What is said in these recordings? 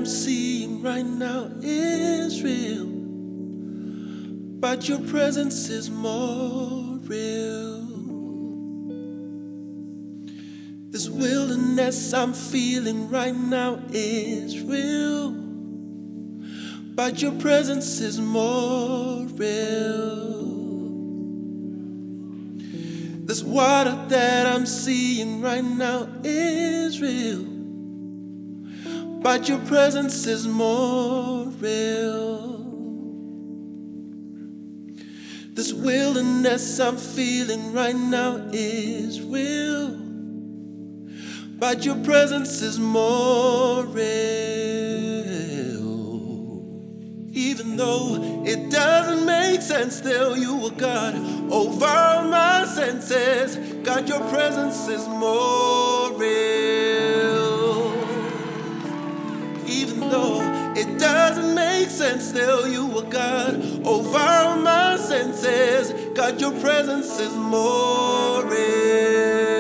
I'm seeing right now is real, but your presence is more real. This wilderness I'm feeling right now is real, but your presence is more real. This water that I'm seeing right now is real, but your presence is more real. This wilderness I'm feeling right now is real, but your presence is more real. Even though it doesn't make sense, still you are God over my senses. God, your presence is more real. Even though it doesn't make sense, still you are God over my senses. God, your presence is more real.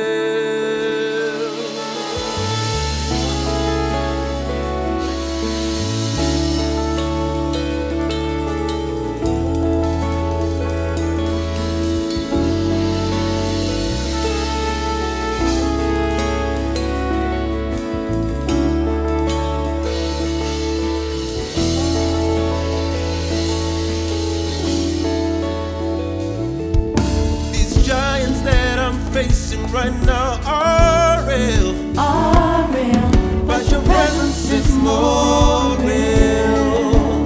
Facing right now are real, but your presence is more real.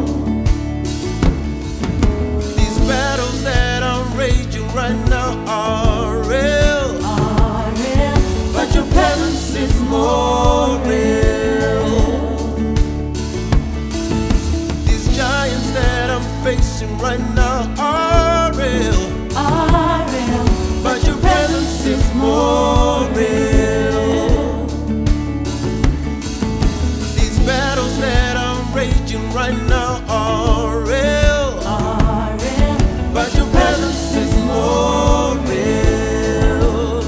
These battles that I'm raging right now are real, but your presence is more real. These giants that I'm facing right now are real, but your presence is more real. These battles that I'm raging right now are real, but your presence is more real.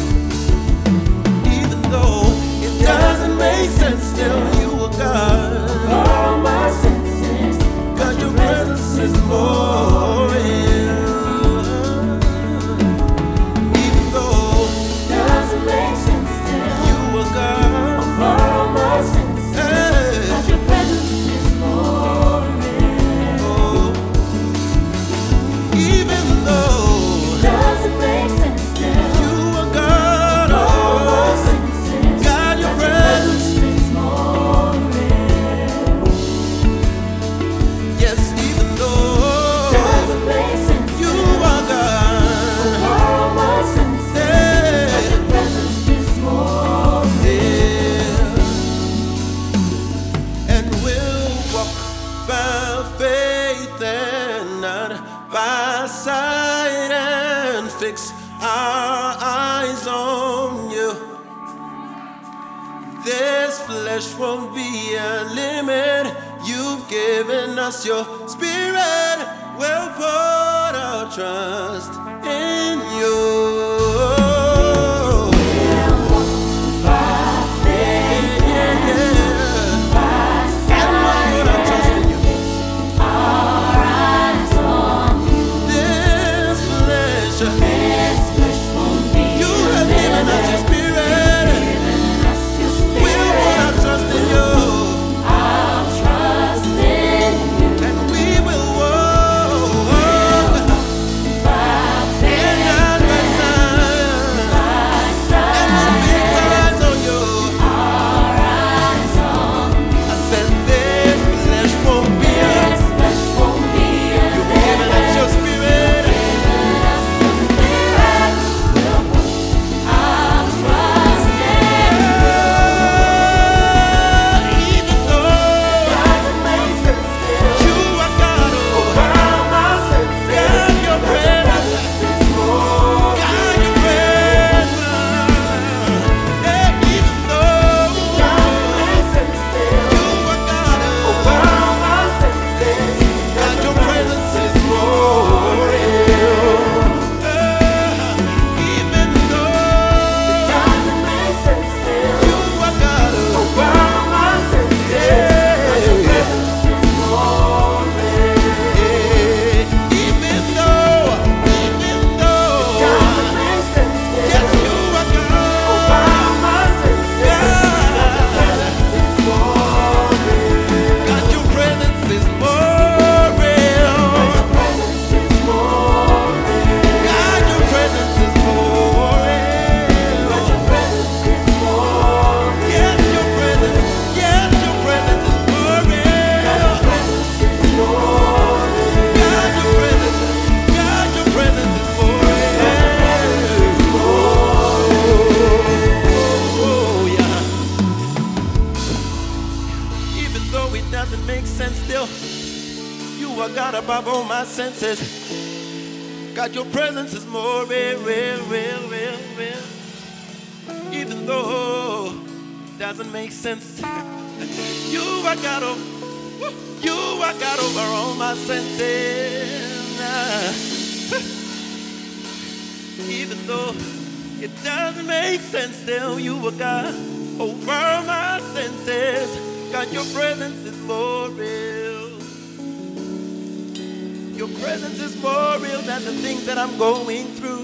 Even though it doesn't make sense, still you are God. All my senses, God, your presence is more real. By sight and fix our eyes on you. This flesh won't be a limit. You've given us your spirit. We'll put our trust in you. By faith and still. You are God above all my senses. God, your presence is more real, real, real, real, real. Even though it doesn't make sense. You are God over, you are God over all my senses. Even though it doesn't make sense, still you are God over my senses. God, your presence is more real. Your presence is more real than the things that I'm going through.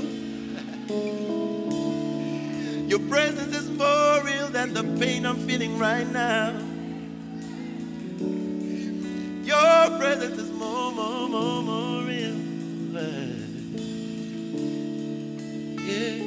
Your presence is more real than the pain I'm feeling right now. Your presence is more, more, more, more real. Yeah.